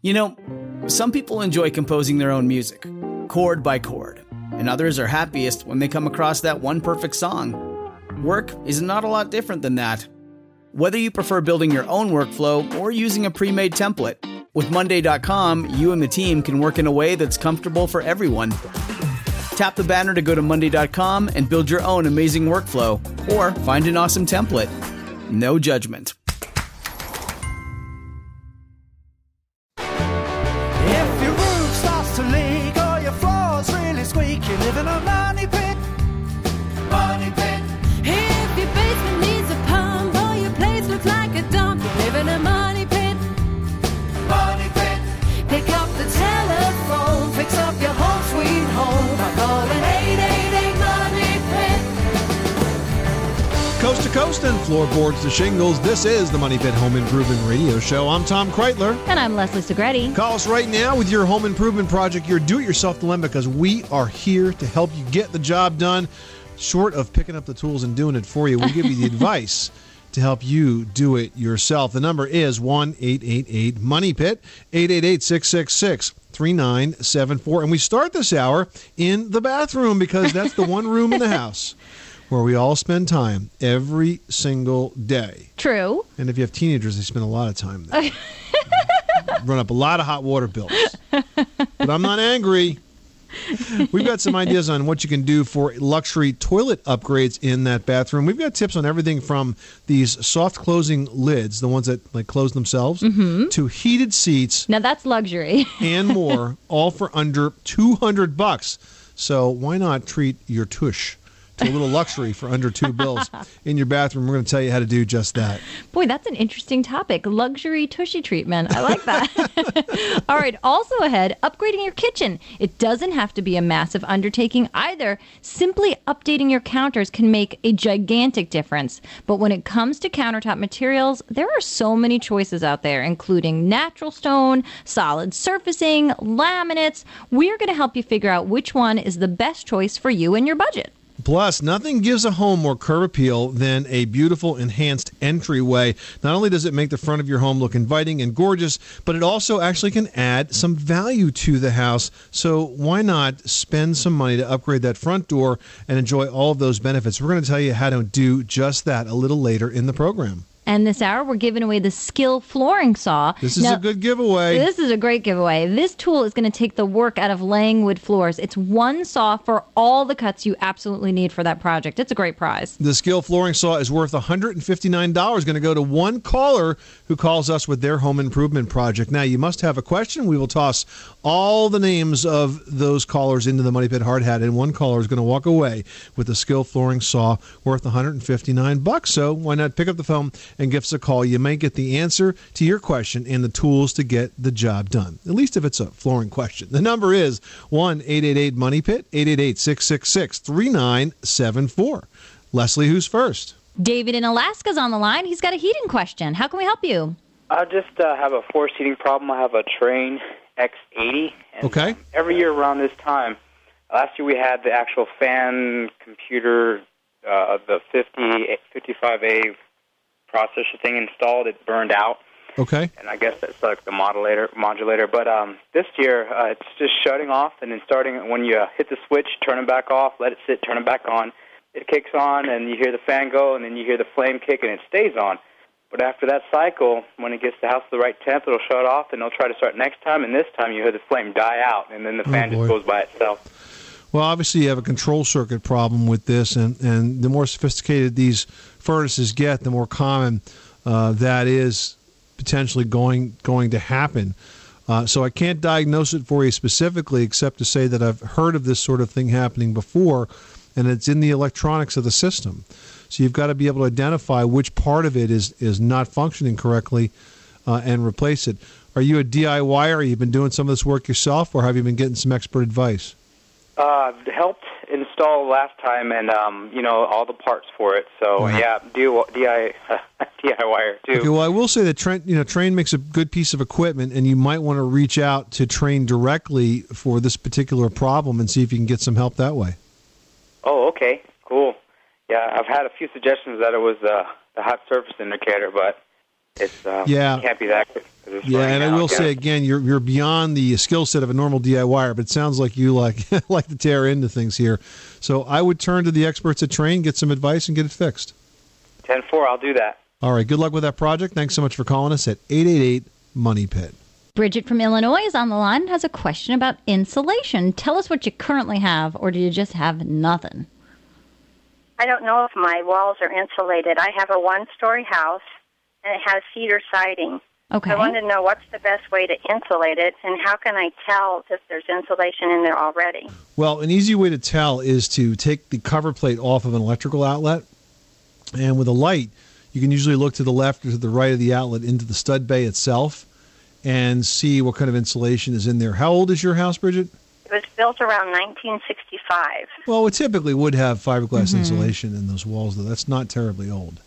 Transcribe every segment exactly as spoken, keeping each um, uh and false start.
You know, some people enjoy composing their own music, chord by chord, and others are happiest when they come across that one perfect song. Work is not a lot different than that. Whether you prefer building your own workflow or using a pre-made template, with Monday dot com, you and the team can work in a way that's comfortable for everyone. Tap the banner to go to Monday dot com and build your own amazing workflow, or find an awesome template. No judgment. If your roof starts to leak or your floor's really squeaky, live in a money pit. Money pit. If your basement needs a pump or your place looks like a dump, you live in a money pit. Money pit. Pick up the telephone, fix up your home sweet home by calling eight eight eight money pit. Coast to coast and floorboards to shingles, this is the Money Pit Home Improvement Radio Show. I'm Tom Kreitler. And I'm Leslie Segretti. Call us right now with your home improvement project, your do-it-yourself dilemma, because we are here to help you get the job done. Short of picking up the tools and doing it for you, we'll give you the advice to help you do it yourself. The number is one eight eight eight money pit, eight eight eight, six six six, three nine seven four. And we start this hour in the bathroom because that's the one room in the house where we all spend time every single day. True. And if you have teenagers, they spend a lot of time there. Run up a lot of hot water bills. But I'm not angry. We've got some ideas on what you can do for luxury toilet upgrades in that bathroom. We've got tips on everything from these soft closing lids, the ones that like close themselves, mm-hmm. to heated seats. Now that's luxury. And more, all for under two hundred bucks. So why not treat your tush to a little luxury for under two bills in your bathroom? We're going to tell you how to do just that. Boy, that's an interesting topic. Luxury tushy treatment. I like that. All right. Also ahead, upgrading your kitchen. It doesn't have to be a massive undertaking either. Simply updating your counters can make a gigantic difference. But when it comes to countertop materials, there are so many choices out there, including natural stone, solid surfacing, laminates. We're going to help you figure out which one is the best choice for you and your budget. Plus, nothing gives a home more curb appeal than a beautiful enhanced entryway. Not only does it make the front of your home look inviting and gorgeous, but it also actually can add some value to the house. So why not spend some money to upgrade that front door and enjoy all of those benefits? We're going to tell you how to do just that a little later in the program. And this hour, we're giving away the Skill Flooring Saw. This is now, a good giveaway. This is a great giveaway. This tool is going to take the work out of laying wood floors. It's one saw for all the cuts you absolutely need for that project. It's a great prize. The Skill Flooring Saw is worth one hundred fifty-nine dollars. Going to go to one caller who calls us with their home improvement project. Now, you must have a question. We will toss all the names of those callers into the Money Pit Hard Hat, and one caller is going to walk away with the Skill Flooring Saw worth one hundred fifty-nine dollars. So why not pick up the phone and give us a call? You may get the answer to your question and the tools to get the job done, at least if it's a flooring question. The number is one eight eight eight money pit, eight eight eight, six six six, three nine seven four. Leslie, who's first? David in Alaska's on the line. He's got a heating question. How can we help you? I just uh, have a forced heating problem. I have a Trane X eighty. And okay. Um, every year around this time, last year we had the actual fan computer, uh, the fifty, fifty-five A processor thing installed. It burned out. Okay. And I guess that's like the modulator. modulator. But um, this year, uh, it's just shutting off and then starting when you uh, hit the switch, turn it back off, let it sit, turn it back on. It kicks on, and you hear the fan go, and then you hear the flame kick, and it stays on. But after that cycle, when it gets the house to the right temp, it'll shut off, and it'll try to start next time, and this time you hear the flame die out, and then the fan oh, just goes by itself. Well, obviously you have a control circuit problem with this, and, and the more sophisticated these furnaces get, the more common uh, that is potentially going going to happen. Uh, so I can't diagnose it for you specifically, except to say that I've heard of this sort of thing happening before, and it's in the electronics of the system. So you've got to be able to identify which part of it is, is not functioning correctly uh, and replace it. Are you a D I Y er? Have you been doing some of this work yourself, or have you been getting some expert advice? Uh, helped install last time, and um, you know, all the parts for it. So right. yeah, do D I Y er too. Okay, well, I will say that Trane, you know, Trane makes a good piece of equipment, and you might want to reach out to Trane directly for this particular problem and see if you can get some help that way. Oh, okay, cool. Yeah, I've had a few suggestions that it was uh, the hot surface indicator, but It's uh, Yeah. it can't be that good. 'cause it's Yeah, raining and I out, will yeah. say again, you're you're beyond the skill set of a normal DIYer, but it sounds like you like like to tear into things here. So I would turn to the experts at Train, get some advice, and get it fixed. ten four, I'll do that. All right, good luck with that project. Thanks so much for calling us at eight eight eight, money pit. Bridget from Illinois is on the line and has a question about insulation. Tell us what you currently have, or do you just have nothing? I don't know if my walls are insulated. I have a one-story house, and it has cedar siding. Okay. I wanted to know what's the best way to insulate it, and how can I tell if there's insulation in there already? Well, an easy way to tell is to take the cover plate off of an electrical outlet, and with a light, you can usually look to the left or to the right of the outlet into the stud bay itself and see what kind of insulation is in there. How old is your house, Bridget? It was built around nineteen sixty-five. Well, it typically would have fiberglass mm-hmm. insulation in those walls, though. That's not terribly old.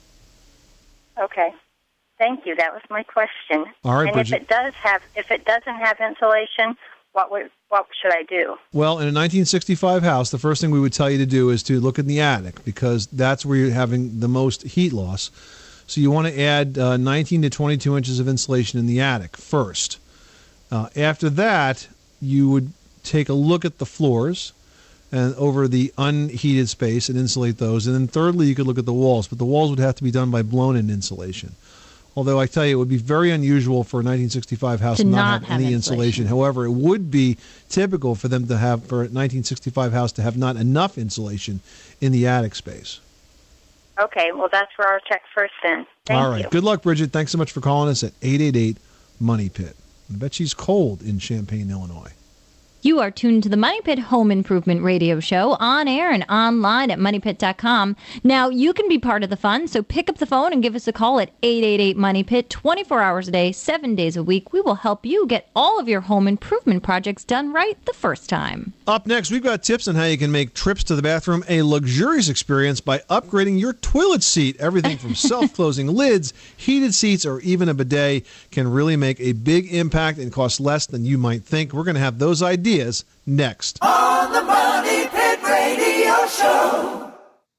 Okay. Thank you. That was my question. All right, and Bridget. if it does have, if it doesn't have insulation, what would, what should I do? Well, in a nineteen sixty-five house, the first thing we would tell you to do is to look in the attic, because that's where you're having the most heat loss. So you want to add uh, nineteen to twenty-two inches of insulation in the attic first. Uh, after that, you would take a look at the floors and over the unheated space and insulate those. And then thirdly, you could look at the walls, but the walls would have to be done by blown-in insulation. Although I tell you, it would be very unusual for a nineteen sixty-five house to not, not have, have any insulation. insulation. However, it would be typical for them to have, for a nineteen sixty-five house to have not enough insulation in the attic space. Okay, well, that's where I'll check first then. Thank All right. you. Good luck, Bridget. Thanks so much for calling us at eight eight eight, money pit. I bet she's cold in Champaign, Illinois. You are tuned to the Money Pit Home Improvement Radio Show on air and online at money pit dot com. Now, you can be part of the fun, so pick up the phone and give us a call at eight eight eight, money pit, twenty-four hours a day, seven days a week. We will help you get all of your home improvement projects done right the first time. Up next, we've got tips on how you can make trips to the bathroom a luxurious experience by upgrading your toilet seat. Everything from self-closing lids, heated seats, or even a bidet can really make a big impact and cost less than you might think. We're going to have those ideas next. On the Money Pit Radio Show.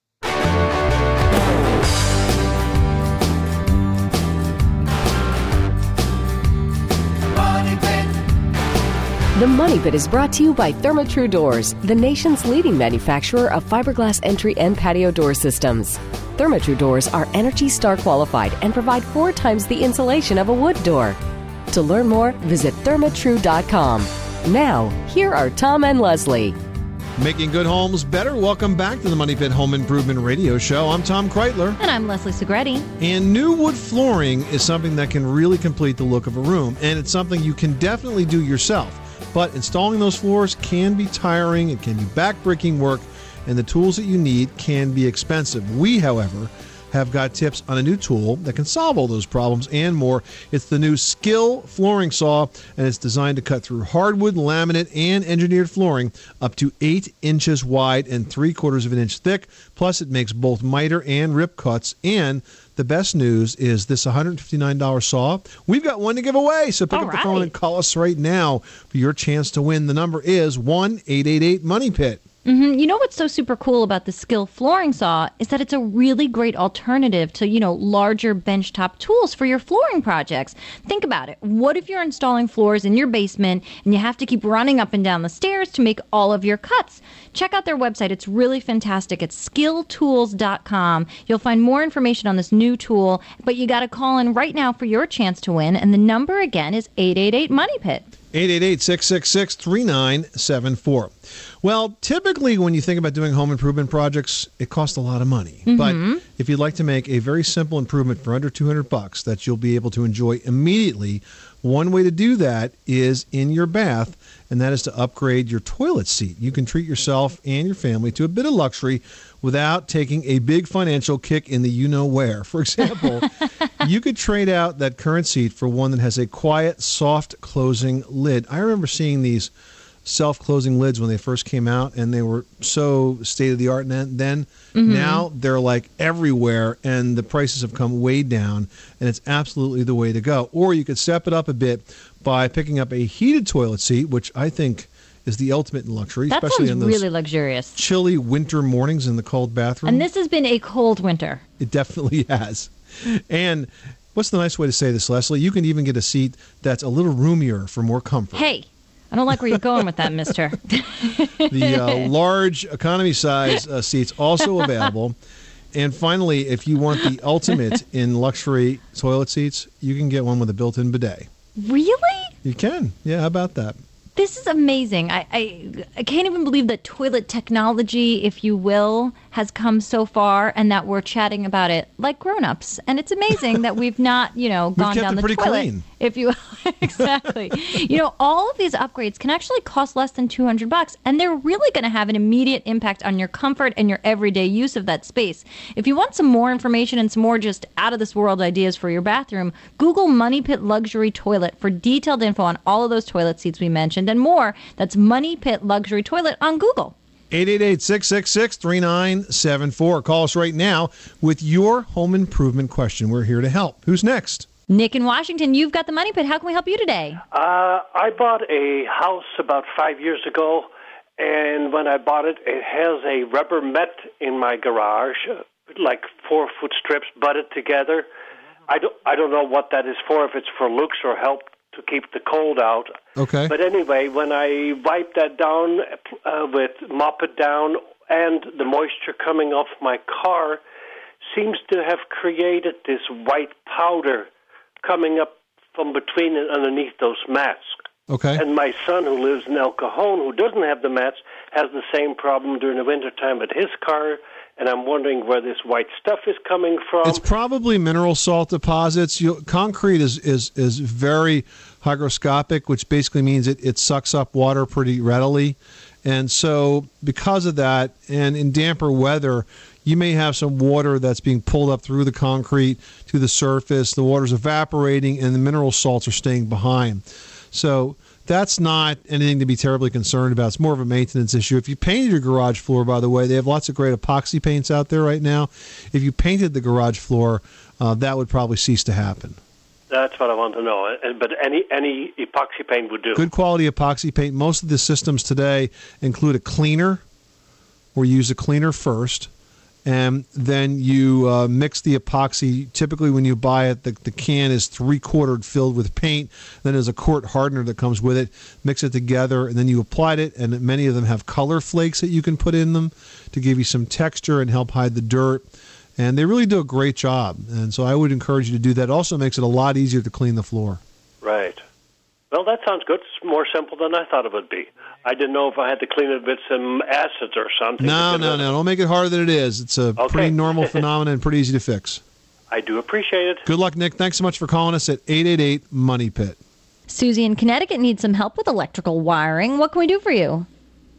Money Pit. The Money Pit is brought to you by Therma-Tru Doors, the nation's leading manufacturer of fiberglass entry and patio door systems. Therma-Tru Doors are Energy Star qualified and provide four times the insulation of a wood door. To learn more, visit thermatru dot com. Now, here are Tom and Leslie. Making good homes better. Welcome back to the Money Pit Home Improvement Radio Show. I'm Tom Kreitler. And I'm Leslie Segretti. And new wood flooring is something that can really complete the look of a room. And it's something you can definitely do yourself. But installing those floors can be tiring. It can be backbreaking work. And the tools that you need can be expensive. We, however, have got tips on a new tool that can solve all those problems and more. It's the new Skill Flooring Saw, and it's designed to cut through hardwood, laminate, and engineered flooring up to eight inches wide and three quarters of an inch thick. Plus, it makes both miter and rip cuts. And the best news is this one hundred fifty-nine dollars saw. We've got one to give away, so pick all up right. the phone and call us right now for your chance to win. The number is one eight eight eight, money pit. Mm-hmm. You know what's so super cool about the Skill Flooring Saw is that it's a really great alternative to, you know, larger benchtop tools for your flooring projects. Think about it. What if you're installing floors in your basement and you have to keep running up and down the stairs to make all of your cuts? Check out their website. It's really fantastic. It's skill tools dot com. You'll find more information on this new tool, but you got to call in right now for your chance to win. And the number again is eight eight eight, money pit. eight eight eight, six six six, three nine seven four. Well, typically when you think about doing home improvement projects, it costs a lot of money. Mm-hmm. But if you'd like to make a very simple improvement for under two hundred bucks that you'll be able to enjoy immediately, one way to do that is in your bath, and that is to upgrade your toilet seat. You can treat yourself and your family to a bit of luxury without taking a big financial kick in the you-know-where. For example, you could trade out that current seat for one that has a quiet, soft closing lid. I remember seeing these self-closing lids when they first came out, and they were so state-of-the-art then. then. Mm-hmm. Now they're like everywhere, and the prices have come way down, and it's absolutely the way to go. Or you could step it up a bit by picking up a heated toilet seat, which I think is the ultimate in luxury, That especially sounds in those really luxurious. chilly winter mornings in the cold bathroom. And this has been a cold winter. It definitely has. And what's the nice way to say this, Leslie? You can even get a seat that's a little roomier for more comfort. Hey, I don't like where you're going with that, mister. The uh, large economy size uh, seats also available. And finally, if you want the ultimate in luxury toilet seats, you can get one with a built-in bidet. Really? You can. Yeah, how about that? This is amazing. I, I I can't even believe that toilet technology, if you will, has come so far, and that we're chatting about it like grown-ups. And it's amazing that we've not, you know, gone kept down it the pretty toilet. clean. If you exactly, you know, all of these upgrades can actually cost less than two hundred bucks, and they're really going to have an immediate impact on your comfort and your everyday use of that space. If you want some more information and some more just out of this world ideas for your bathroom, Google Money Pit Luxury Toilet for detailed info on all of those toilet seats we mentioned and more. That's Money Pit Luxury Toilet on Google. eight eight eight, six six six, three nine seven four. Call us right now with your home improvement question. We're here to help. Who's next? Nick in Washington, you've got the Money Pit. How can we help you today? Uh, I bought a house about five years ago, and when I bought it, it has a rubber mat in my garage, like four-foot strips butted together. I don't, I don't know what that is for, if it's for looks or help to keep the cold out. Okay. But anyway, when I wipe that down uh, with mop it down, and the moisture coming off my car seems to have created this white powder coming up from between and underneath those mats. Okay. And my son, who lives in El Cajon, who doesn't have the mats, has the same problem during the wintertime with his car, and I'm wondering where this white stuff is coming from. It's probably mineral salt deposits. You, concrete is, is, is very hygroscopic, which basically means it, it sucks up water pretty readily. And so because of that, and in damper weather, you may have some water that's being pulled up through the concrete to the surface. The water's evaporating, and the mineral salts are staying behind. So that's not anything to be terribly concerned about. It's more of a maintenance issue. If you painted your garage floor, by the way, they have lots of great epoxy paints out there right now. If you painted the garage floor, uh, that would probably cease to happen. That's what I want to know. But any any epoxy paint would do. Good quality epoxy paint. Most of the systems today include a cleaner, or you use a cleaner first, and then you uh, mix the epoxy. Typically, when you buy it, the, the can is three-quartered filled with paint. Then there's a quart hardener that comes with it. Mix it together, and then you applied it, and many of them have color flakes that you can put in them to give you some texture and help hide the dirt. And they really do a great job. And so I would encourage you to do that. It also makes it a lot easier to clean the floor. Right. Well, that sounds good. It's more simple than I thought it would be. I didn't know if I had to clean it with some acids or something. No, no, no. Don't make it harder than it is. It's a Okay. pretty normal phenomenon and pretty easy to fix. I do appreciate it. Good luck, Nick. Thanks so much for calling us at eight eight eight, MONEY PIT. Susie in Connecticut needs some help with electrical wiring. What can we do for you? Um,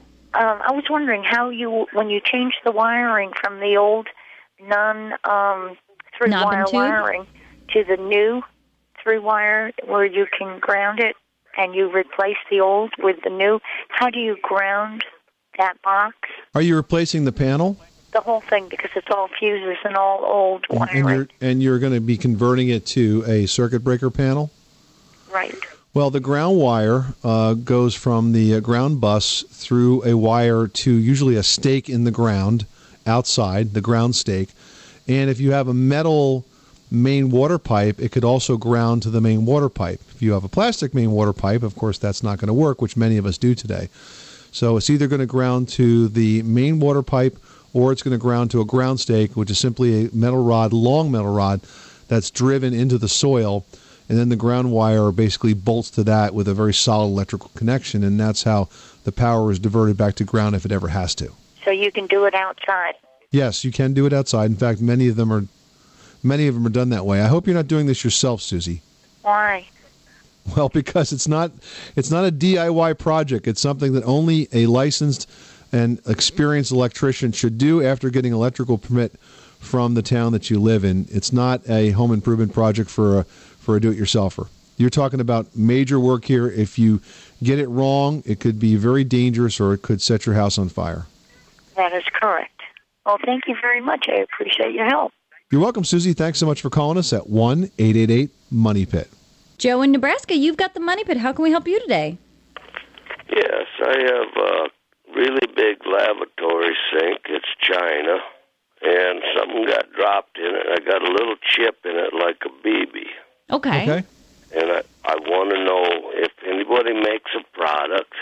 I was wondering how you, when you change the wiring from the old non um, three Knob wire and tube? wiring to the new three wire, where you can ground it and you replace the old with the new. How do you ground that box? Are you replacing the panel? The whole thing, because it's all fuses and all old And wiring. you're, and you're going to be converting it to a circuit breaker panel? Right. Well, the ground wire uh, goes from the uh, ground bus through a wire to usually a stake in the ground outside, the ground stake. And if you have a metal main water pipe, it could also ground to the main water pipe. If you have a plastic main water pipe, of course, that's not going to work, which many of us do today. So it's either going to ground to the main water pipe, or it's going to ground to a ground stake, which is simply a metal rod, long metal rod, that's driven into the soil. And then the ground wire basically bolts to that with a very solid electrical connection, and that's how the power is diverted back to ground if it ever has to. So you can do it outside. Yes, you can do it outside. In fact, many of them are many of them are done that way. I hope you're not doing this yourself, Susie. Why? Well, because it's not it's not a D I Y project. It's something that only a licensed and experienced electrician should do after getting electrical permit from the town that you live in. It's not a home improvement project for a for a do-it-yourselfer. You're talking about major work here. If you get it wrong, it could be very dangerous, or it could set your house on fire. That is correct. Well, thank you very much. I appreciate your help. You're welcome, Susie. Thanks so much for calling us at one eight eight eight, MONEY PIT. Joe in Nebraska, you've got the Money Pit. How can we help you today? Yes, I have a really big lavatory sink. It's China, and something got dropped in it. I got a little chip in it like a B B. Okay. Okay. And I, I want to know if anybody makes a product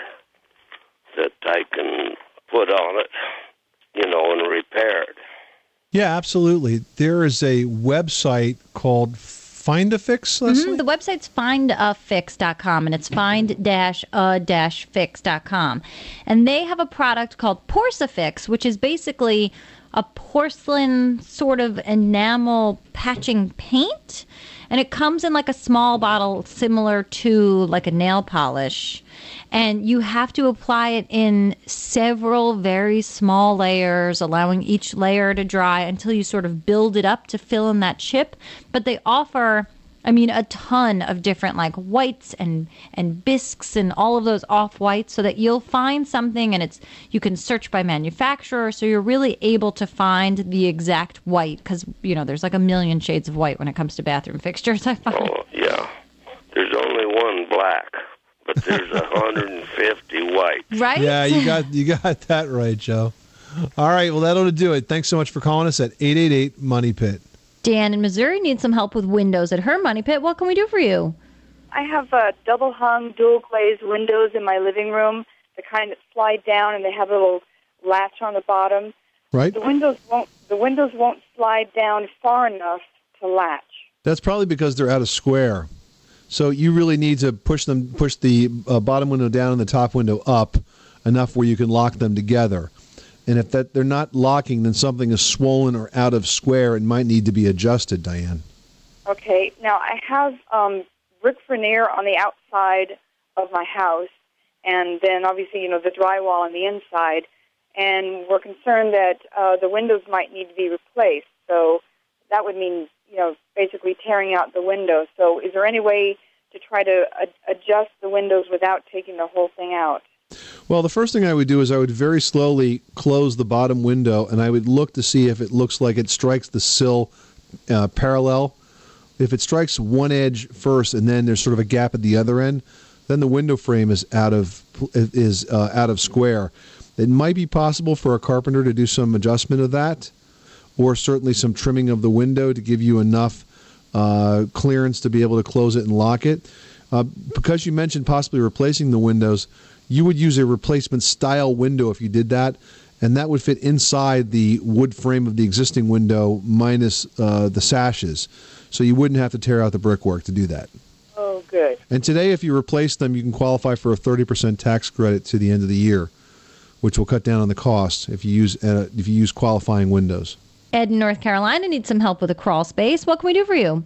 that I can put on it, you know, and repair it. Yeah, absolutely. There is a website called Find a Fix, Leslie? Mm-hmm. The website's find a fix dot com, and it's find dash a dash fix dot com. And they have a product called Porcifix, which is basically a porcelain sort of enamel patching paint. And it comes in like a small bottle similar to like a nail polish. And you have to apply it in several very small layers, allowing each layer to dry until you sort of build it up to fill in that chip. But they offer, I mean, a ton of different like whites and, and bisques and all of those off-whites, so that you'll find something and it's you can search by manufacturer, so you're really able to find the exact white, because, you know, there's like a million shades of white when it comes to bathroom fixtures, I find. Oh, yeah. There's only one black, but there's one hundred fifty white. Right? Yeah, you got you got that right, Joe. All right, well, that'll do it. Thanks so much for calling us at eight eight eight Money Pit. Dan in Missouri needs some help with windows at her Money Pit. What can we do for you? I have uh, double-hung, dual-glazed windows in my living room, the kind that slide down and they have a little latch on the bottom. Right. The windows won't. The windows won't slide down far enough to latch. That's probably because they're out of square. So you really need to push them, push the uh, bottom window down and the top window up enough where you can lock them together. And if that they're not locking, then something is swollen or out of square and might need to be adjusted, Diane. Okay. Now, I have um, brick veneer on the outside of my house, and then obviously, you know, the drywall on the inside. And we're concerned that uh, the windows might need to be replaced. So that would mean, you know, basically tearing out the windows. So is there any way to try to ad- adjust the windows without taking the whole thing out? Well, the first thing I would do is I would very slowly close the bottom window, and I would look to see if it looks like it strikes the sill uh, parallel. If it strikes one edge first, and then there's sort of a gap at the other end, then the window frame is out of is uh, out of square. It might be possible for a carpenter to do some adjustment of that, or certainly some trimming of the window to give you enough uh, clearance to be able to close it and lock it. Uh, because you mentioned possibly replacing the windows, you would use a replacement style window if you did that, and that would fit inside the wood frame of the existing window minus uh, the sashes. So you wouldn't have to tear out the brickwork to do that. Oh, good. And today, if you replace them, you can qualify for a thirty percent tax credit to the end of the year, which will cut down on the cost if you use uh, if you use qualifying windows. Ed in North Carolina needs some help with a crawl space. What can we do for you?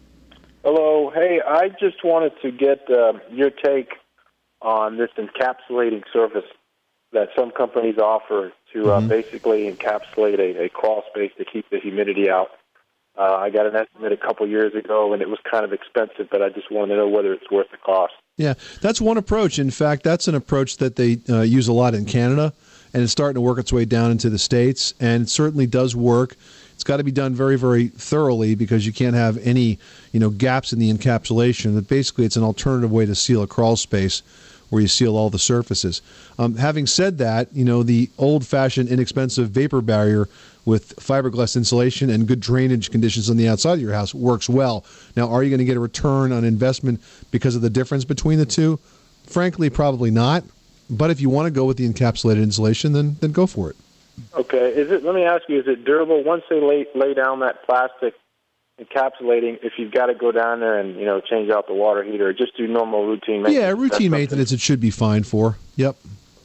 Hello. Hey, I just wanted to get uh, your take on this encapsulating surface that some companies offer to uh, mm-hmm. basically encapsulate a, a crawl space to keep the humidity out. Uh, I got an estimate a couple years ago, and it was kind of expensive, but I just wanted to know whether it's worth the cost. Yeah, that's one approach. In fact, that's an approach that they uh, use a lot in Canada, and it's starting to work its way down into the States, and it certainly does work. It's got to be done very, very thoroughly because you can't have any, you know, gaps in the encapsulation. But basically, it's an alternative way to seal a crawl space where you seal all the surfaces. Um, having said that, you know, the old-fashioned, inexpensive vapor barrier with fiberglass insulation and good drainage conditions on the outside of your house works well. Now, are you going to get a return on investment because of the difference between the two? Frankly, probably not. But if you want to go with the encapsulated insulation, then then go for it. Okay. Is it? Let me ask you: is it durable once they lay lay down that plastic encapsulating? If you've got to go down there and you know change out the water heater, or just do normal routine maintenance? Yeah, routine maintenance. It should be fine for. Yep.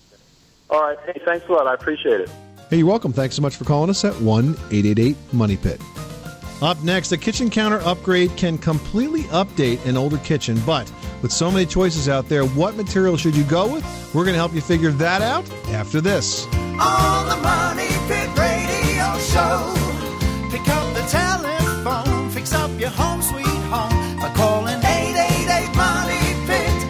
All right. Hey, thanks a lot. I appreciate it. Hey, you're welcome. Thanks so much for calling us at one eight eight eight Money Pit. Up next, a kitchen counter upgrade can completely update an older kitchen, but with so many choices out there, what material should you go with? We're going to help you figure that out after this. On the Money Pit Radio Show, pick up the telephone, fix up your home sweet home by calling eight eight eight Money Pit.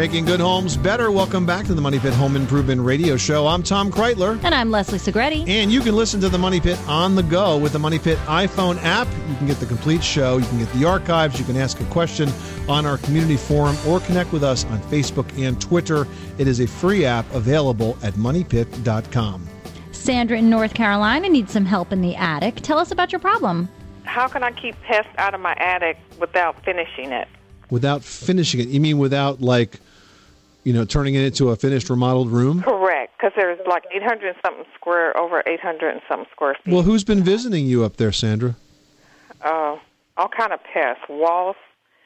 Making good homes better. Welcome back to the Money Pit Home Improvement Radio Show. I'm Tom Kreitler. And I'm Leslie Segretti. And you can listen to the Money Pit on the go with the Money Pit iPhone app. You can get the complete show. You can get the archives. You can ask a question on our community forum or connect with us on Facebook and Twitter. It is a free app available at money pit dot com. Sandra in North Carolina needs some help in the attic. Tell us about your problem. How can I keep pests out of my attic without finishing it? Without finishing it? You mean without, like, you know, turning it into a finished, remodeled room? Correct, because there's like eight hundred and something square, over eight hundred and something square feet. Well, who's been visiting you up there, Sandra? Uh, all kind of pests, wasps,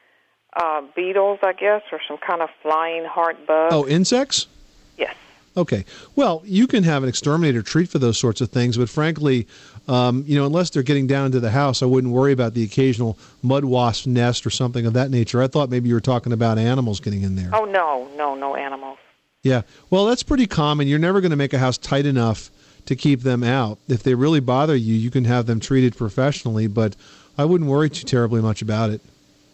uh, beetles, I guess, or some kind of flying heart bug. Oh, insects? Yes. Okay. Well, you can have an exterminator treat for those sorts of things, but frankly, um, you know, unless they're getting down into the house, I wouldn't worry about the occasional mud wasp nest or something of that nature. I thought maybe you were talking about animals getting in there. Oh, no, no, no animals. Yeah. Well, that's pretty common. You're never going to make a house tight enough to keep them out. If they really bother you, you can have them treated professionally, but I wouldn't worry too terribly much about it.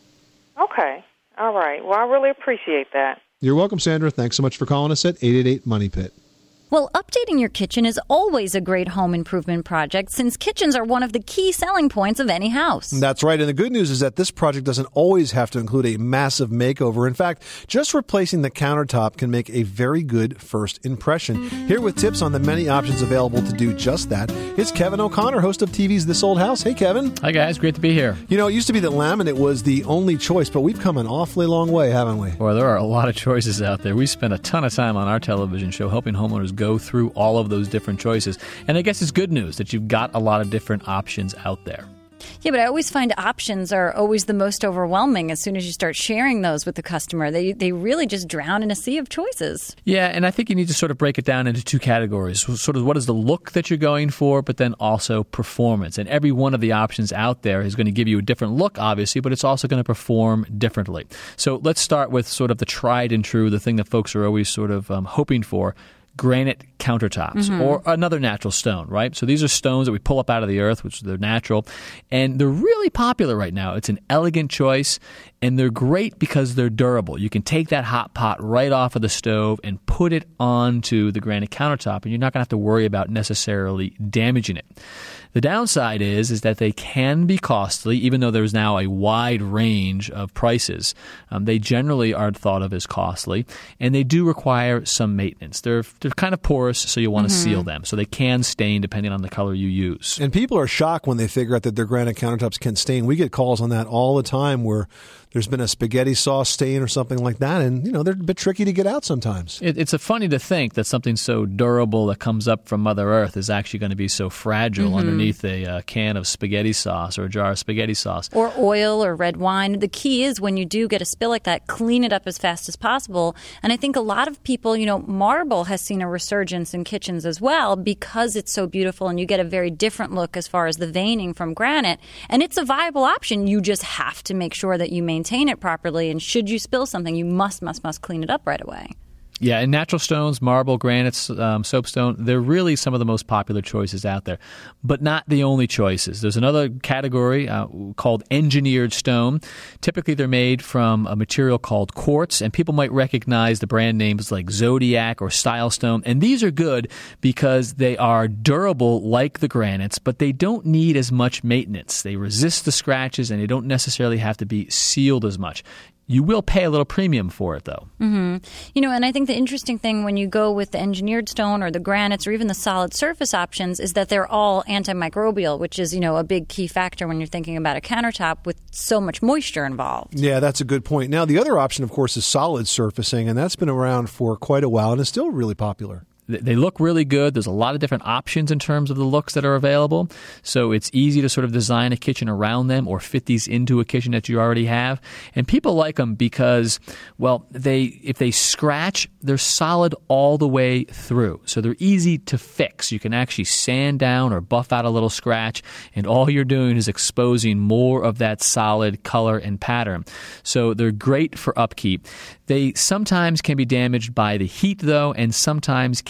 Okay. All right. Well, I really appreciate that. You're welcome, Sandra. Thanks so much for calling us at eight eight eight, MONEY PIT. Well, updating your kitchen is always a great home improvement project since kitchens are one of the key selling points of any house. That's right. And the good news is that this project doesn't always have to include a massive makeover. In fact, just replacing the countertop can make a very good first impression. Here with tips on the many options available to do just that, it's Kevin O'Connor, host of T V's This Old House. Hey, Kevin. Hi, guys. Great to be here. You know, it used to be that laminate was the only choice, but we've come an awfully long way, haven't we? Well, there are a lot of choices out there. We spend a ton of time on our television show helping homeowners go through all of those different choices. And I guess it's good news that you've got a lot of different options out there. Yeah, but I always find options are always the most overwhelming as soon as you start sharing those with the customer. They they really just drown in a sea of choices. Yeah, and I think you need to sort of break it down into two categories. Sort of what is the look that you're going for, but then also performance. And every one of the options out there is going to give you a different look, obviously, but it's also going to perform differently. So let's start with sort of the tried and true, the thing that folks are always sort of um, hoping for. Granite countertops mm-hmm. or another natural stone, right? So these are stones that we pull up out of the earth, which they're natural, and they're really popular right now. It's an elegant choice, and they're great because they're durable. You can take that hot pot right off of the stove and put it onto the granite countertop, and you're not going to have to worry about necessarily damaging it. The downside is, is that they can be costly, even though there's now a wide range of prices. Um, they generally are thought of as costly, and they do require some maintenance. They're they're kind of porous, so you want to mm-hmm. seal them. So they can stain depending on the color you use. And people are shocked when they figure out that their granite countertops can stain. We get calls on that all the time where there's been a spaghetti sauce stain or something like that, and you know they're a bit tricky to get out sometimes. It, it's a funny to think that something so durable that comes up from Mother Earth is actually going to be so fragile mm-hmm. underneath a uh, can of spaghetti sauce or a jar of spaghetti sauce. Or oil or red wine. The key is when you do get a spill like that, clean it up as fast as possible. And I think a lot of people, you know, marble has seen a resurgence in kitchens as well because it's so beautiful and you get a very different look as far as the veining from granite. And it's a viable option. You just have to make sure that you maintain it properly, and should you spill something, you must, must, must clean it up right away. Yeah, and natural stones, marble, granites, um, soapstone, they're really some of the most popular choices out there, but not the only choices. There's another category uh, called engineered stone. Typically, they're made from a material called quartz, and people might recognize the brand names like Zodiac or Style Stone, and these are good because they are durable like the granites, but they don't need as much maintenance. They resist the scratches, and they don't necessarily have to be sealed as much. You will pay a little premium for it, though. Mm-hmm. You know, and I think the interesting thing when you go with the engineered stone or the granites or even the solid surface options is that they're all antimicrobial, which is, you know, a big key factor when you're thinking about a countertop with so much moisture involved. Yeah, that's a good point. Now, the other option, of course, is solid surfacing, and that's been around for quite a while and is still really popular. They look really good. There's a lot of different options in terms of the looks that are available. So it's easy to sort of design a kitchen around them or fit these into a kitchen that you already have. And people like them because, well, they if they scratch, they're solid all the way through. So they're easy to fix. You can actually sand down or buff out a little scratch, and all you're doing is exposing more of that solid color and pattern. So they're great for upkeep. They sometimes can be damaged by the heat, though, and sometimes can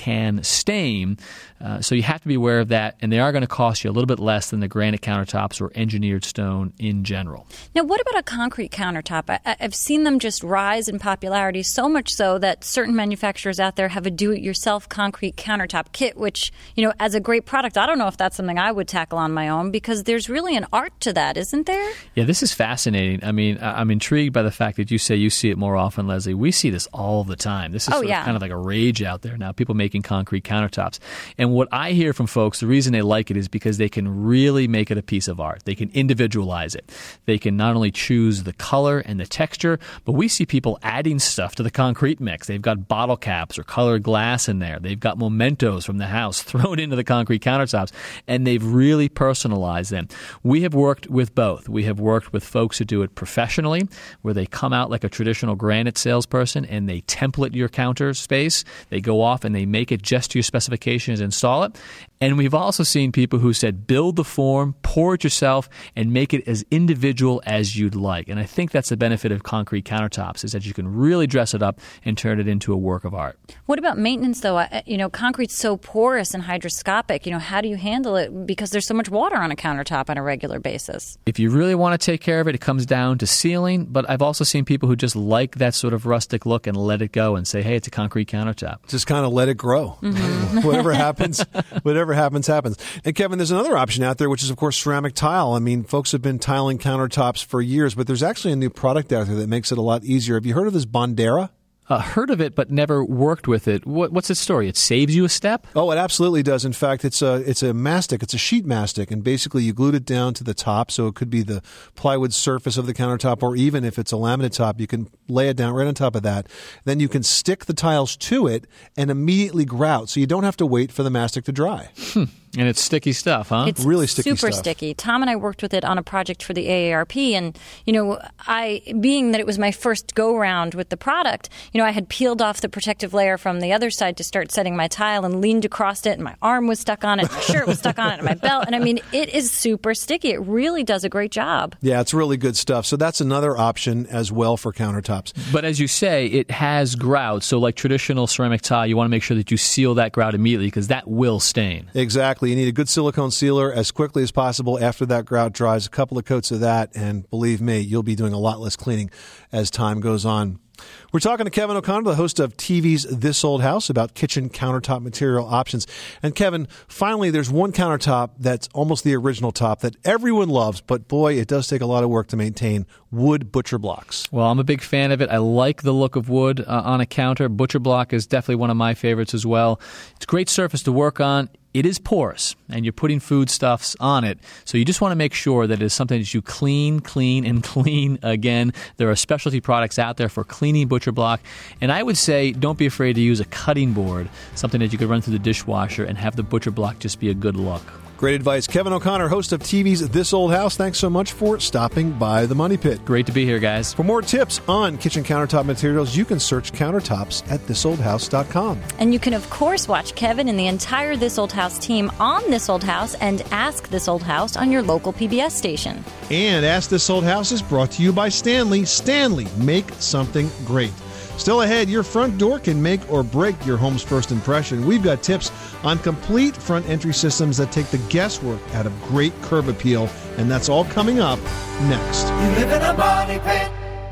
can stain. Uh, so you have to be aware of that, and they are going to cost you a little bit less than the granite countertops or engineered stone in general. Now, what about a concrete countertop? I, I've seen them just rise in popularity, so much so that certain manufacturers out there have a do-it-yourself concrete countertop kit, which, you know, as a great product, I don't know if that's something I would tackle on my own, because there's really an art to that, isn't there? Yeah, this is fascinating. I mean, I'm intrigued by the fact that you say you see it more often, Leslie. We see this all the time. This is oh, sort yeah. of kind of like a rage out there now, people making concrete countertops. And what I hear from folks, the reason they like it is because they can really make it a piece of art. They can individualize it. They can not only choose the color and the texture, but we see people adding stuff to the concrete mix. They've got bottle caps or colored glass in there. They've got mementos from the house thrown into the concrete countertops, and they've really personalized them. We have worked with both. We have worked with folks who do it professionally, where they come out like a traditional granite salesperson and they template your counter space. They go off and they make it just to your specifications and install it. And we've also seen people who said, build the form, pour it yourself, and make it as individual as you'd like. And I think that's the benefit of concrete countertops, is that you can really dress it up and turn it into a work of art. What about maintenance, though? I, you know, concrete's so porous and hydroscopic. You know, how do you handle it? Because there's so much water on a countertop on a regular basis. If you really want to take care of it, it comes down to sealing. But I've also seen people who just like that sort of rustic look and let it go and say, hey, it's a concrete countertop. Just kind of let it grow. Mm-hmm. Whatever happens, whatever happens, happens. And Kevin, there's another option out there, which is, of course, ceramic tile. I mean, folks have been tiling countertops for years, but there's actually a new product out there that makes it a lot easier. Have you heard of this Bondera? Uh, heard of it, but never worked with it. What, what's its story? It saves you a step? Oh, it absolutely does. In fact, it's a it's a mastic. It's a sheet mastic, and basically you glued it down to the top, so it could be the plywood surface of the countertop, or even if it's a laminate top, you can lay it down right on top of that. Then you can stick the tiles to it and immediately grout, so you don't have to wait for the mastic to dry. Hmm. And it's sticky stuff, huh? It's really sticky super stuff. sticky. Tom and I worked with it on a project for the A A R P, and you know, I being that it was my first go round with the product, you know, I had peeled off the protective layer from the other side to start setting my tile, and leaned across it, and my arm was stuck on it, my shirt was stuck on it, and my belt. And I mean, it is super sticky. It really does a great job. Yeah, it's really good stuff. So that's another option as well for countertops. But as you say, it has grout. So like traditional ceramic tile, you want to make sure that you seal that grout immediately, because that will stain. Exactly. You need a good silicone sealer as quickly as possible after that grout dries. A couple of coats of that, and believe me, you'll be doing a lot less cleaning as time goes on. We're talking to Kevin O'Connor, the host of T V's This Old House, about kitchen countertop material options. And Kevin, finally, there's one countertop that's almost the original top that everyone loves, but boy, it does take a lot of work to maintain: wood butcher blocks. Well, I'm a big fan of it. I like the look of wood uh, on a counter. Butcher block is definitely one of my favorites as well. It's a great surface to work on. It is porous, and you're putting foodstuffs on it, so you just want to make sure that it is something that you clean, clean, and clean again. There are specialty products out there for cleaning butcher block, and I would say don't be afraid to use a cutting board, something that you could run through the dishwasher and have the butcher block just be a good look. Great advice. Kevin O'Connor, host of T V's This Old House, thanks so much for stopping by the Money Pit. Great to be here, guys. For more tips on kitchen countertop materials, you can search countertops at this old house dot com. And you can, of course, watch Kevin and the entire This Old House team on This Old House and Ask This Old House on your local P B S station. And Ask This Old House is brought to you by Stanley. Stanley, make something great. Still ahead, your front door can make or break your home's first impression. We've got tips on complete front entry systems that take the guesswork out of great curb appeal, and that's all coming up next. You live in a money pit.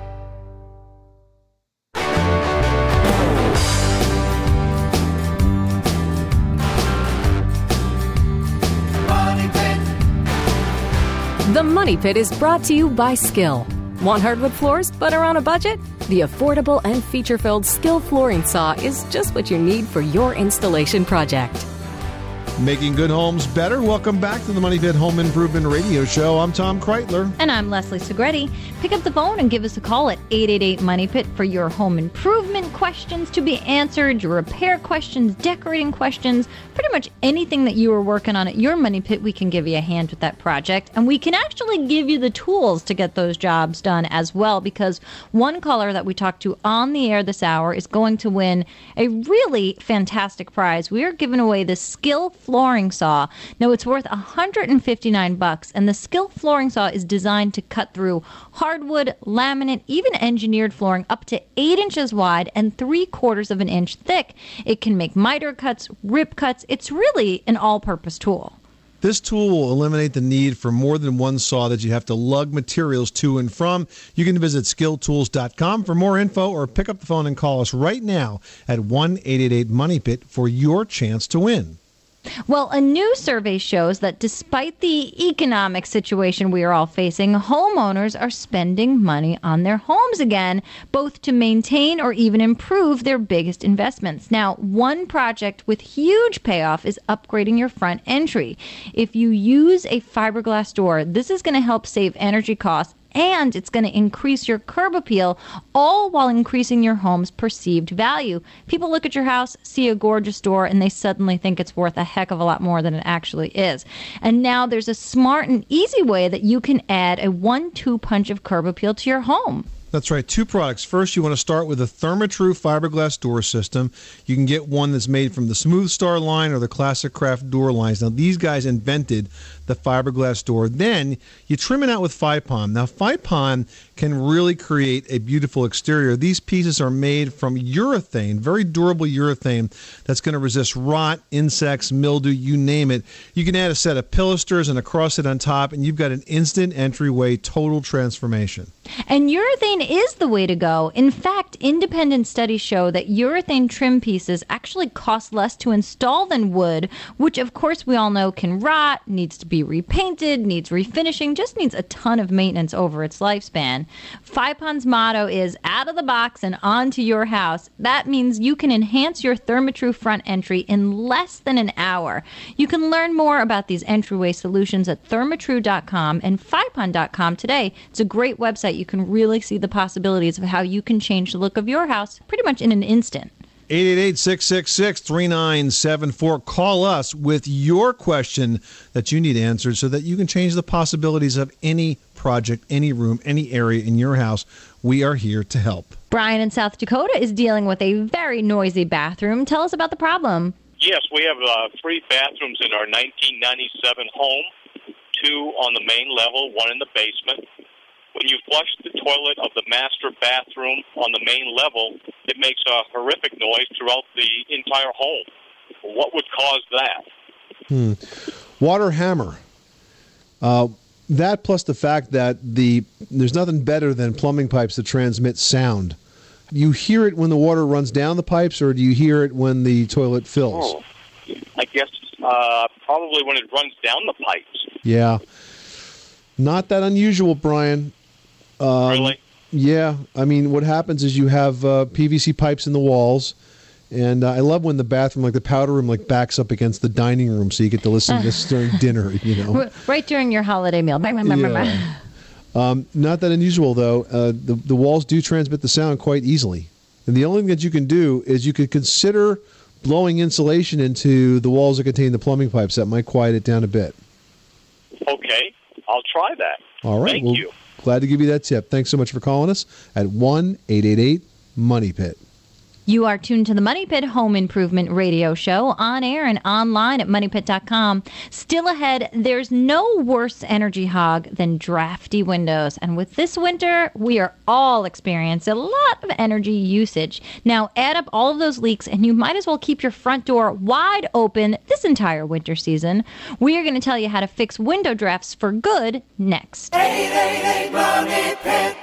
Money Pit. The Money Pit is brought to you by Skill. Want hardwood floors but are on a budget? The affordable and feature-filled Skill flooring saw is just what you need for your installation project. Making good homes better. Welcome back to the Money Pit Home Improvement Radio Show. I'm Tom Kreitler. And I'm Leslie Segretti. Pick up the phone and give us a call at eight eight eight money pit for your home improvement questions to be answered, your repair questions, decorating questions, pretty much anything that you are working on at your Money Pit, we can give you a hand with that project. And we can actually give you the tools to get those jobs done as well, because one caller that we talked to on the air this hour is going to win a really fantastic prize. We are giving away the Skill flooring saw. Now, it's worth one hundred fifty-nine bucks, and the Skill flooring saw is designed to cut through hardwood, laminate, even engineered flooring up to eight inches wide and three quarters of an inch thick. It can make miter cuts, rip cuts. It's really an all-purpose tool. This tool will eliminate the need for more than one saw that you have to lug materials to and from. You can visit skill tools dot com for more info or pick up the phone and call us right now at one eight eight eight money pit for your chance to win. Well, a new survey shows that despite the economic situation we are all facing, homeowners are spending money on their homes again, both to maintain or even improve their biggest investments. Now, one project with huge payoff is upgrading your front entry. If you use a fiberglass door, this is going to help save energy costs, and it's going to increase your curb appeal, all while increasing your home's perceived value. People look at your house, see a gorgeous door, and they suddenly think it's worth a heck of a lot more than it actually is. And now there's a smart and easy way that you can add a one two punch of curb appeal to your home. That's right. Two products. First, you want to start with a Therma-Tru fiberglass door system. You can get one that's made from the Smooth Star line or the Classic Craft door lines. Now, these guys invented the fiberglass door. Then you trim it out with Fypon. Now, Fypon can really create a beautiful exterior. These pieces are made from urethane, very durable urethane that's going to resist rot, insects, mildew, you name it. You can add a set of pilasters and a crossset on top, and you've got an instant entryway, total transformation. And urethane is the way to go. In fact, independent studies show that urethane trim pieces actually cost less to install than wood, which of course we all know can rot, needs to be repainted, needs refinishing, just needs a ton of maintenance over its lifespan. Fypon's motto is out of the box and onto your house. That means you can enhance your Therma-Tru front entry in less than an hour. You can learn more about these entryway solutions at thermatru dot com and fypon dot com today. It's a great website. You can really see the possibilities of how you can change the look of your house pretty much in an instant. eight eight eight, six six six, three nine seven four. Call us with your question that you need answered so that you can change the possibilities of any project, any room, any area in your house. We are here to help. Brian in South Dakota is dealing with a very noisy bathroom. Tell us about the problem. Yes, we have uh, three bathrooms in our nineteen ninety-seven home, two on the main level, one in the basement. When you flush the toilet of the master bathroom on the main level, it makes a horrific noise throughout the entire home. What would cause that? Hmm. Water hammer. Uh, that plus the fact that the there's nothing better than plumbing pipes that transmit sound. You hear it when the water runs down the pipes, or do you hear it when the toilet fills? Oh, I guess uh, probably when it runs down the pipes. Yeah. Not that unusual, Brian. Um, really? Yeah. I mean, what happens is you have uh, P V C pipes in the walls, and uh, I love when the bathroom, like the powder room, like backs up against the dining room, so you get to listen to this during dinner. You know, right during your holiday meal. Yeah. Um, not that unusual, though. Uh, the the walls do transmit the sound quite easily, and the only thing that you can do is you could consider blowing insulation into the walls that contain the plumbing pipes. That might quiet it down a bit. Okay, I'll try that. All right. Thank well, you. Glad to give you that tip. Thanks so much for calling us at one eight eight eight money pit. You are tuned to the Money Pit Home Improvement Radio Show, on air and online at money pit dot com. Still ahead, there's no worse energy hog than drafty windows. And with this winter, we are all experiencing a lot of energy usage. Now, add up all of those leaks, and you might as well keep your front door wide open this entire winter season. We are going to tell you how to fix window drafts for good next. eight eight eight money pit.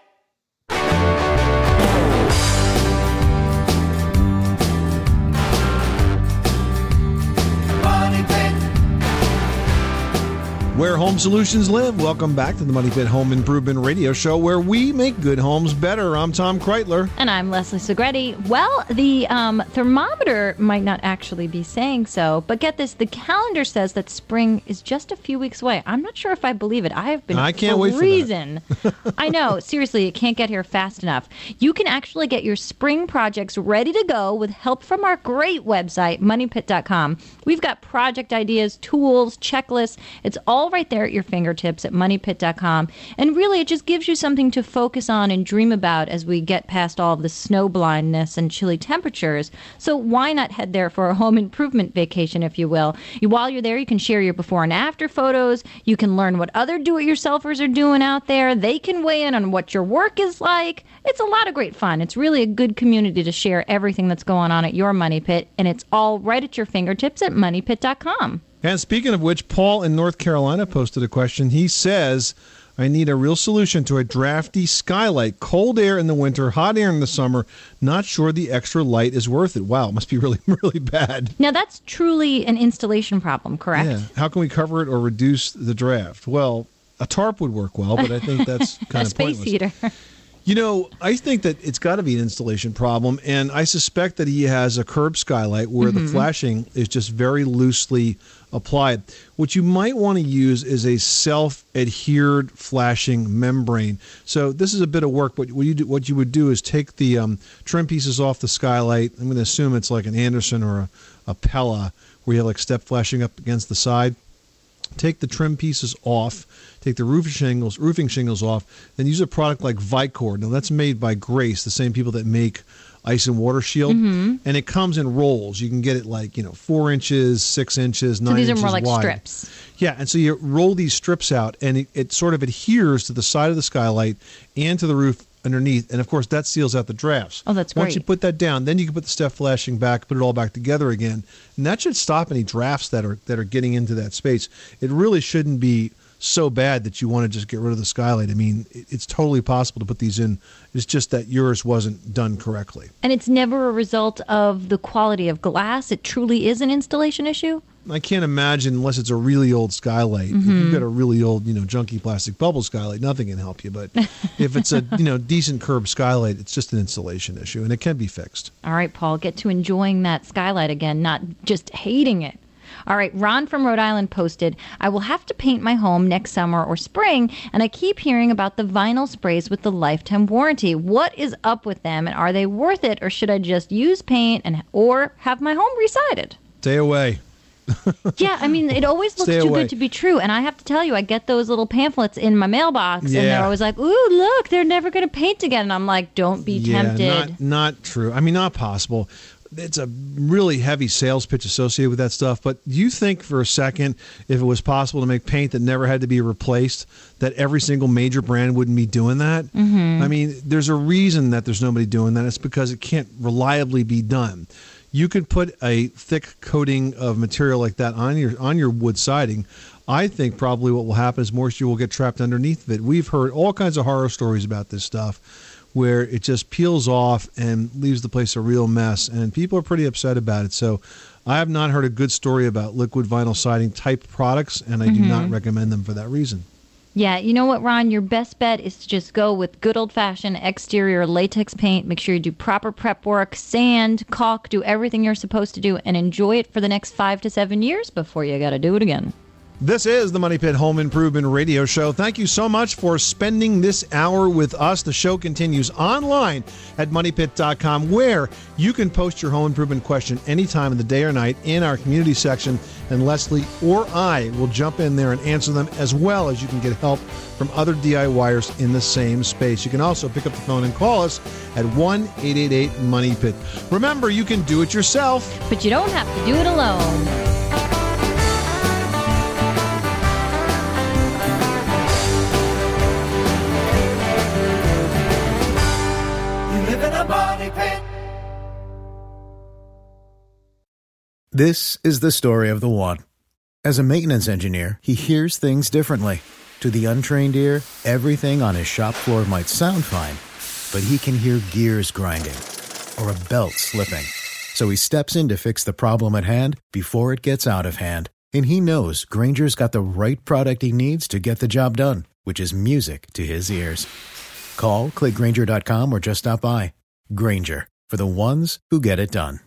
Where home solutions live. Welcome back to the Money Pit Home Improvement Radio Show, where we make good homes better. I'm Tom Kreitler. And I'm Leslie Segretti. Well, the um, thermometer might not actually be saying so, but get this, the calendar says that spring is just a few weeks away. I'm not sure if I believe it. I have been I can't wait for freezing. I know. Seriously, it can't get here fast enough. You can actually get your spring projects ready to go with help from our great website, money pit dot com. We've got project ideas, tools, checklists. It's all all right there at your fingertips at money pit dot com. And really, it just gives you something to focus on and dream about as we get past all of the snow blindness and chilly temperatures. So why not head there for a home improvement vacation, if you will? You, while you're there, you can share your before and after photos. You can learn what other do-it-yourselfers are doing out there. They can weigh in on what your work is like. It's a lot of great fun. It's really a good community to share everything that's going on at your Money Pit, and it's all right at your fingertips at money pit dot com. And speaking of which, Paul in North Carolina posted a question. He says, I need a real solution to a drafty skylight. Cold air in the winter, hot air in the summer. Not sure the extra light is worth it. Wow, it must be really, really bad. Now, that's truly an installation problem, correct? Yeah. How can we cover it or reduce the draft? Well, a tarp would work well, but I think that's kind a of space pointless. heater. You know, I think that it's got to be an installation problem, and I suspect that he has a curb skylight where Mm-hmm. the flashing is just very loosely applied. What you might want to use is a self-adhered flashing membrane. So this is a bit of work, but what you do, what you would do is take the um, trim pieces off the skylight. I'm going to assume it's like an Anderson or a, a Pella, where you have like step flashing up against the side. Take the trim pieces off, take the roofing shingles, roofing shingles off, then use a product like Vicor. Now, that's made by Grace, the same people that make Ice and Water Shield, Mhm. and it comes in rolls. You can get it like, you know, four inches, six inches, nine So these are inches more like wide. strips. Yeah, and so you roll these strips out, and it, it sort of adheres to the side of the skylight and to the roof underneath, and of course that seals out the drafts. Oh, that's Once great. you put that down, then you can put the step flashing back, put it all back together again, and that should stop any drafts that are that are getting into that space. It really shouldn't be so bad that you want to just get rid of the skylight. I mean, it- it's totally possible to put these in. It's just that yours wasn't done correctly. And it's never a result of the quality of glass. It truly is an installation issue. I can't imagine, unless it's a really old skylight. If Mhm. you've got a really old, you know, junky plastic bubble skylight, nothing can help you. But if it's a, you know, decent curb skylight, it's just an installation issue, and it can be fixed. All right, Paul, get to enjoying that skylight again, not just hating it. All right, Ron from Rhode Island posted, I will have to paint my home next summer or spring, and I keep hearing about the vinyl sprays with the lifetime warranty. What is up with them, and are they worth it, or should I just use paint and or have my home resided? Stay away. Yeah, I mean, it always looks Stay too away. good to be true. And I have to tell you, I get those little pamphlets in my mailbox, and Yeah. they're always like, ooh, look, they're never going to paint again. And I'm like, don't be yeah, tempted. Not, not true. I mean, not possible. It's a really heavy sales pitch associated with that stuff. But do you think for a second, if it was possible to make paint that never had to be replaced, that every single major brand wouldn't be doing that? Mhm. I mean, there's a reason that there's nobody doing that. It's because it can't reliably be done. You could put a thick coating of material like that on your on your wood siding. I think probably what will happen is moisture will get trapped underneath of it. We've heard all kinds of horror stories about this stuff where it just peels off and leaves the place a real mess, and people are pretty upset about it. So I have not heard a good story about liquid vinyl siding type products, and I do Mhm. not recommend them for that reason. Yeah, you know what, Ron? Your best bet is to just go with good old-fashioned exterior latex paint. Make sure you do proper prep work, sand, caulk, do everything you're supposed to do, and enjoy it for the next five to seven years before you got to do it again. This is the Money Pit Home Improvement Radio Show. Thank you so much for spending this hour with us. The show continues online at money pit dot com, where you can post your home improvement question any time of the day or night in our community section, and Leslie or I will jump in there and answer them, as well as you can get help from other DIYers in the same space. You can also pick up the phone and call us at one eight eight eight money pit. Remember, you can do it yourself, but you don't have to do it alone. You live in a money pit. This is the story of the one. As a maintenance engineer, he hears things differently. To the untrained ear, everything on his shop floor might sound fine, but he can hear gears grinding or a belt slipping. So he steps in to fix the problem at hand before it gets out of hand. And he knows Granger's got the right product he needs to get the job done, which is music to his ears. Call, click Granger dot com, or just stop by. Granger, for the ones who get it done.